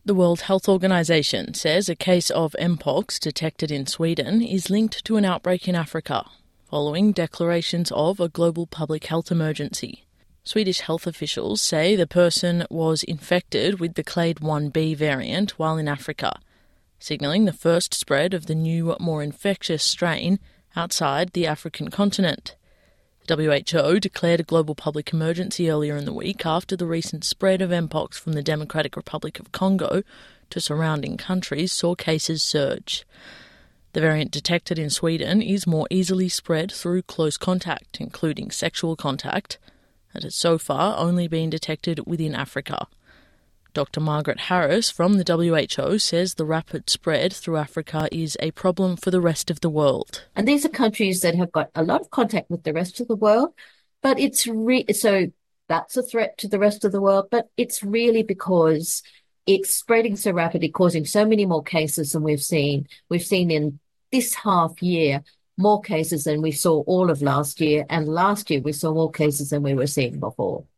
The World Health Organization says a case of Mpox detected in Sweden is linked to an outbreak in Africa, following declarations of a global public health emergency. Swedish health officials say the person was infected with the Clade 1b variant while in Africa, signalling the first spread of the new, more infectious strain outside the African continent. The WHO declared a global public emergency earlier in the week after the recent spread of Mpox from the Democratic Republic of Congo to surrounding countries saw cases surge. The variant detected in Sweden is more easily spread through close contact, including sexual contact, and has so far only been detected within Africa. Dr. Margaret Harris from the WHO says the rapid spread through Africa is a problem for the rest of the world. And these are countries that have got a lot of contact with the rest of the world, but so that's a threat to the rest of the world, but it's really because it's spreading so rapidly, causing so many more cases than we've seen. We've seen in this half year more cases than we saw all of last year, and last year we saw more cases than we were seeing before.